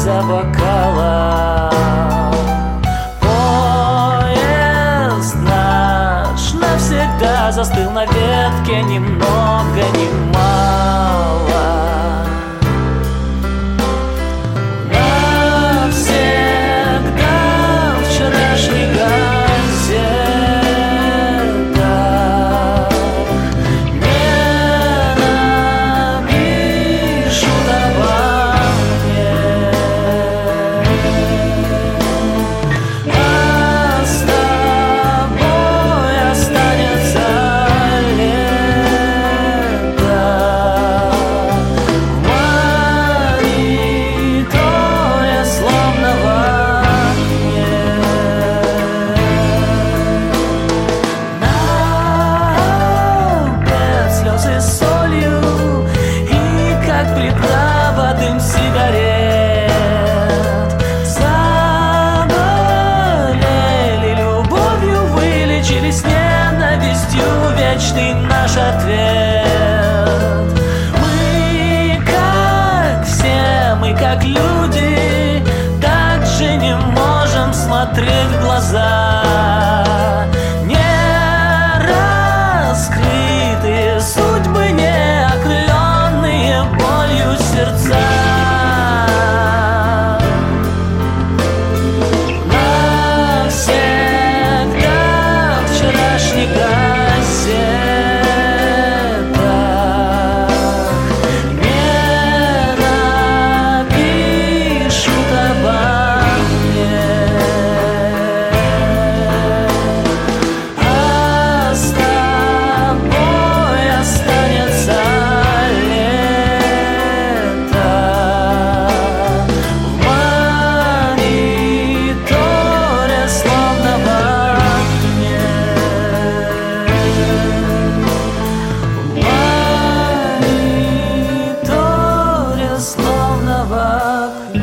за бокалом. Поезд наш навсегда застыл на ветке, ни много ни мало. Навсегда вчерашний газета. Не напишут обо мне. А с тобой останется лето. В мониторе словно во сне. На обед слезы с солью и как приправа дым сигарет. Заболели любовью, вылечились ненавистью, вечный наш ответ. Мы как все, мы как люди, так же не можем смотреть в глаза. Не раскрытые судьбы, не окрыленные болью сердца. Навсегда вчерашний газета. Не напишут обо мне. А с тобой останется лето. В мониторе словно во сне. В мониторе словно во сне.